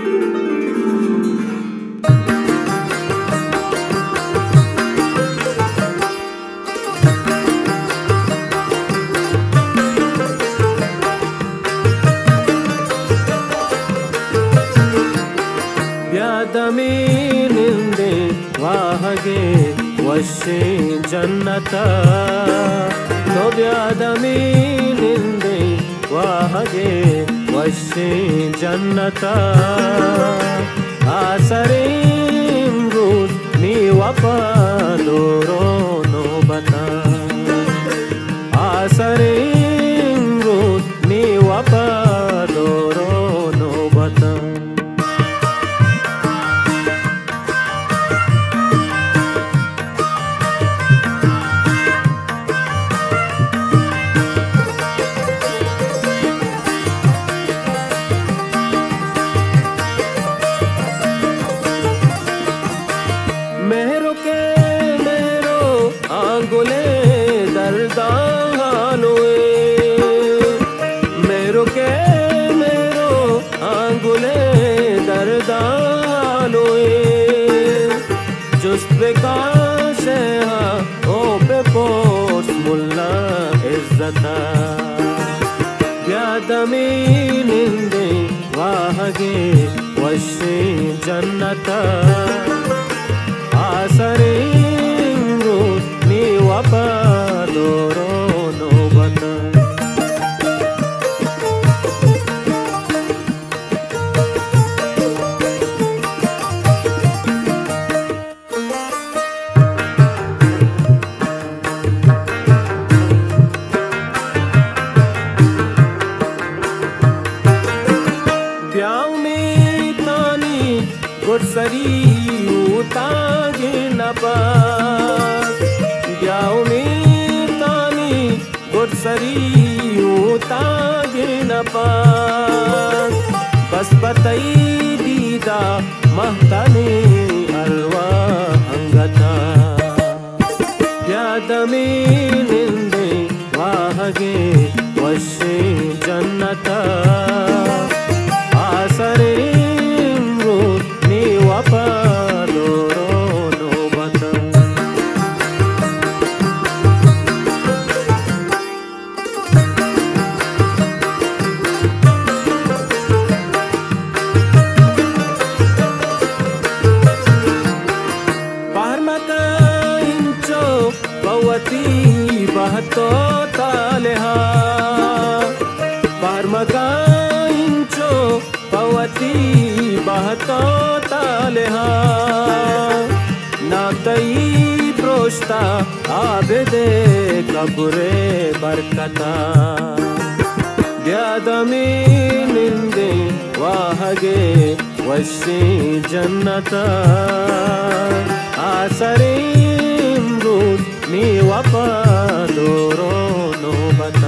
ಬ್ಯಾದಮೀನಿಂದೆ ವಾಹಗೆ ವಶೆ ಜನ್ನತ ತೋ ಬ್ಯಾದಮೀನಿಂದೆ ವಾಹಗೆ ವಶೆ ಜನ್ನತ ಆಸರೇಂ ರೂಸ್ ನೀ ವಫಾದೋರೋ ನೋಬತ ಆಸರೇಂ ರೂಸ್ ನೀ ವಫಾದೋರೋ ನೋಬತ आंगुले दर्दानुए मेरो के मेरो आंगुले दर्दानुए जुस्ते काशे ओ पे पोस मुल्ला इज्जता यादमीनिंदे वाहगे वशे जन्नता आसरे वफादोरो नौबत ब्याव में तानी गुरसरी उतागे नपा ब्याव में तानी गुरसरी उतागे नपा बस बतई दीदा महताने अरवा अंगता यादमीनिंदे वाहगे वशे जन्नता आसरें रूस नी वफादोरो नौबत पवती बहतो तालेहा बारमका इंचो पवती बहतो तालेहा नातई प्रोष्टा आबेदे कबरे बरकता ब्यादमीनिंदे वाहगे वशे जन्नता आसरें रूस नी वफादोरो नौबत